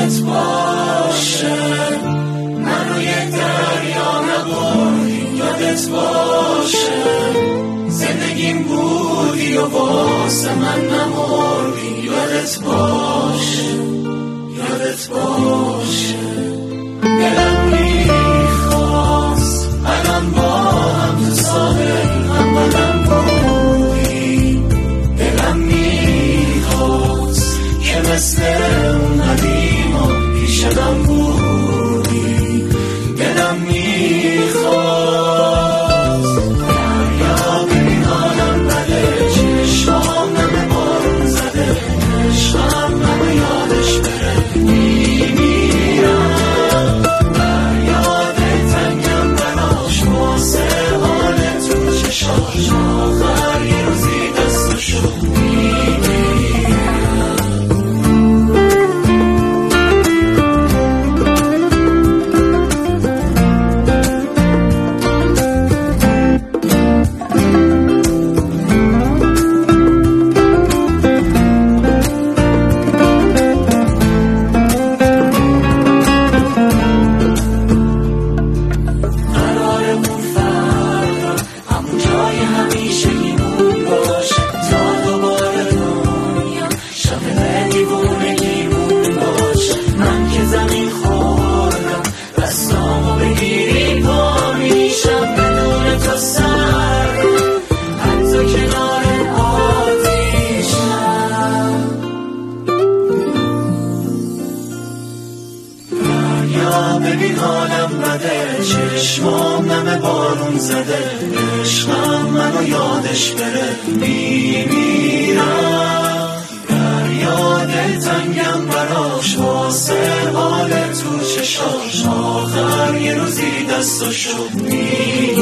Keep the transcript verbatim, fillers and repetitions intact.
یادت باشه منو یه دریا نبردی، یادت باشه زندگیم بودی و واسه من نمردی، یادت باشه یادت باشه. دلم میخواست الان با هم تو ساحل هم بدم بودی، دلم میخواست که مثل اون قدیما پیش من بودی، دلم میخواست دریا ببین حالم بده، چشمام نمه بارون زده، عشقم منو یادش بره میمیرم، یاد تنگم براش واسه حال تو چشاش، آخر یه روزی دستشو ببین حالم بده، چشمام نمه بارون زده، عشقم منو یادش بره میمیرم، در یاد تنگم براش واسه حال تو چشاش، آخر یه روزی دستشو میگیرم.